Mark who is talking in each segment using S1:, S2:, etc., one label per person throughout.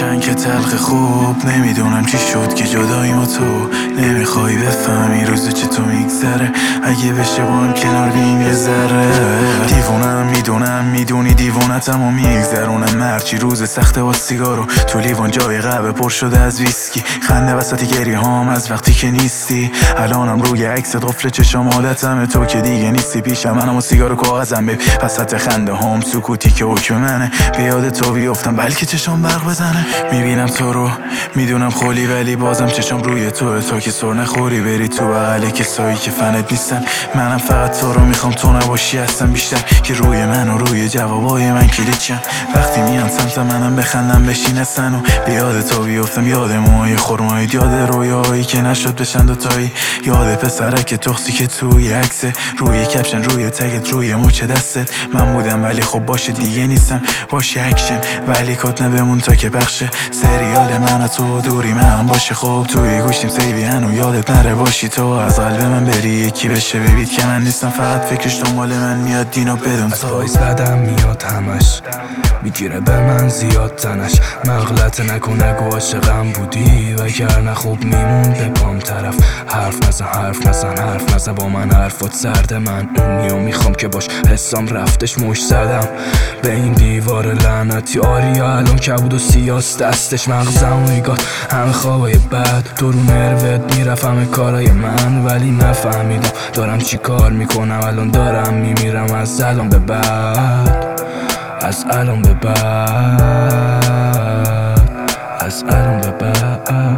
S1: قشنگ که تلخ خوب. نمیدونم چی شد که جداییم و تو نمیخوای بفهمی روزو چه تو میگذره. اگه بشه با هم کنار بیم یه ذره. دیوونم میدونم میدونی دیوونتم و میگذرونم هرچی روز سخته با سیگارو تو لیوان جای قهوه پر شده از ویسکی. خنده وسط گریه هام از وقتی که نیستی. الانم روی عکس قفل چشام حالتمه تو که دیگه نیستی پیشم. منم و سیگار و کاغذم بب وسط خنده هام سکوتی که حکم منه. به یاد تو بیفتم بلکه چشام برق بزنه. میبینم تو رو میدونم خولی ولی بازم چشام روی توه. تا که سر نخوری بری تو بغل کسایی که فنت نیستن. منم فقط تو رو میخوام تو نباشی هستم بیشتر که روی من و روی جوابای من کلیدشن. وقتی میان سمت منم بخندم بشینستن و به یاد تو بیفتم. یاد موهای خرمایی یاد رویاهایی که نشد بشن دوتایی. یاد پسرک تخصی که توی عکسه روی کپشن روی تگت روی مچ دستت. من بودم ولی خب باشه دیگه نیستم. باشه اکشن ولی کتنه بمون تا که بخشه. سریال من و تو دوری من باشه خب توی گوشیم سیوی هنو یادت نره باشی تو. از قلب من بری یکی بشه ببید که من نیستم. فقط فکرش دنبال من میاد دینو بدون تو.
S2: از پایز بدم میاد همش میگیره به من زیاد تنش. مغلط نکنه گو عاشقم بودی وگرنه خوب میمون به پام طرف. حرف نزن حرف نزن حرف نزن با من حرفات سرد. من اونیو میخوام که باش حسام رفتش مش زدم به این دیوار لعنتی. آریا الان کبود و سیاس دستش مغزم ریگاد همه خوابای بد. تو رو نروت میرفت همه کارای من ولی نفهمیدم دارم چی کار میکنم. الان دارم میمیرم از الان به بعد. از الان به بعد. از الان به بعد.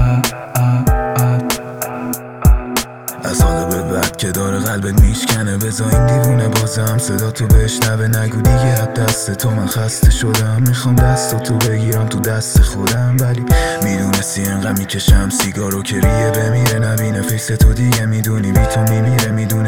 S2: از حالا به بعد که داره قلبت میشکنه بذار این دیوونه بازم صدا تو بشنوه. نگو دیگه از دست تو من خسته شدم. میخوام دست تو بگیرم تو دست خودم ولی میدونستی انقدر میکشم سیگارو که ریه بمیره. نبینه فیس تو دیگه میدونی بی تو میمیره. میدونی